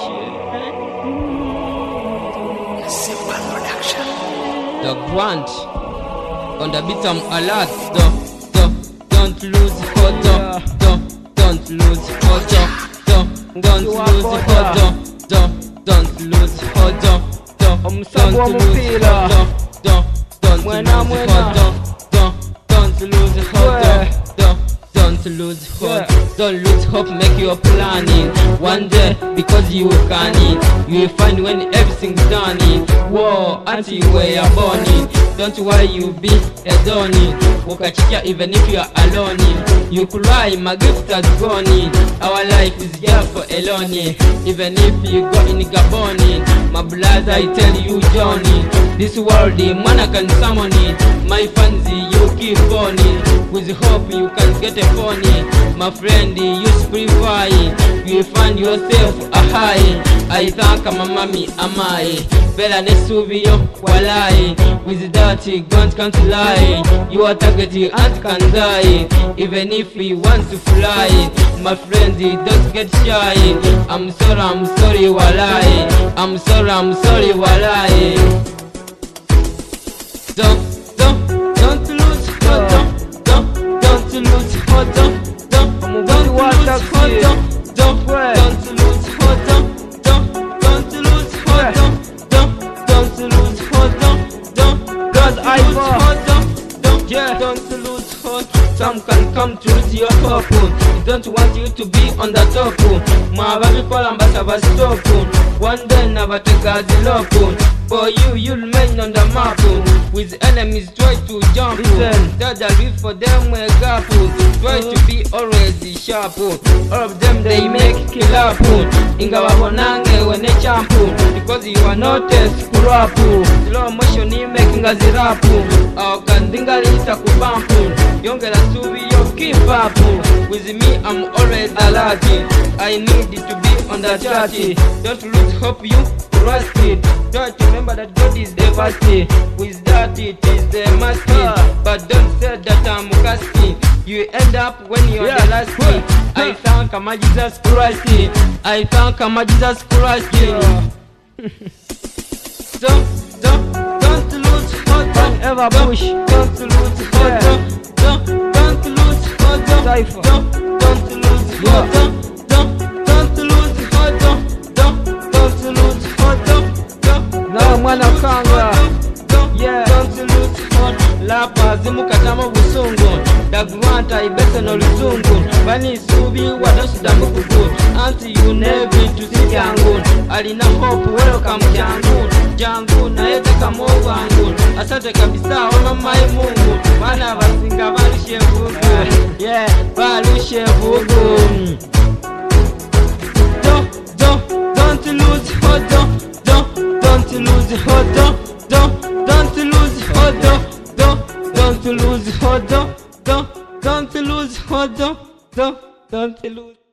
Simple production. The Grant on the beat I'm alert. Don't lose hold on. Don't lose hold on. Don't lose hold on. Don't lose hold on. Omsabu wa mupira mwena Don't lose hope. Don't lose hope. Don't lose hope. Make your planning. One day, because you can it, you will find when everything's done. Whoa, until where you're born. Don't worry, you be a donny. Wakachikia even if you are alone. You cry, my gift has gone. Our life is just for alone. Even if you go in Gabon, my blood I tell you Johnny. This world, man can summon it. My fancy, you keep on. With hope you can get a phone. My friend, you spree-fly. You find yourself a high. I thank my mommy, am I? Bella Nesuvio, walai. With that, guns can't lie. You are targeted and can die. Even if he wants to fly. My friend, don't get shy. I'm sorry, walai. I'm sorry, walai. Don't lose hold on. Don't lose hold on. Don't lose hold on. Don't lose hold on. Don't lose hold on. Don't lose hold on. Don't lose hold. Some can come to lose your hope. They don't want you to be on the top. Mava people ambassador stop. One day never take as local. For you'll remain on the map. With enemies try to jump. Tell the reef for them a gap. Try to be always sharp. All of them they make kill up. Ingawa bonange wene champu. Because you are not a screw up. Slow motion you making a zirapu. Au kandinga lita kubampu. Yongela subi yo keep up. With me I'm always alert. I need to be on the chart. Don't lose hope, you trust it. Try to remember that God is the first. With that it is the master. But don't say that I'm casting. You end up when you're the last. I thank my Jesus Christ. I thank my Jesus Christ. Don't lose hold on. ever push. Don't lose hold on. Don't lose hold on. Cypher. Don't lose hold on. Don't lose hold on. Don't lose hold on. Na mwana kanga. Yeah. Don't lose hold. Lapa zimukatama busungu. Dagwanta ibese no luzungu. Bani subi wadasuda mukugu. Anti you never to see yangu. Alina hope welcome jangu na ete kama wangu. Asante kabisa ona mai Mungu. Bana basinga balushe vugu. Yeah, balushe vugu. Don't lose hold on. Don't lose hold on. Don't lose hold on. Don't lose hold on. Don't lose hold on. Don't lose.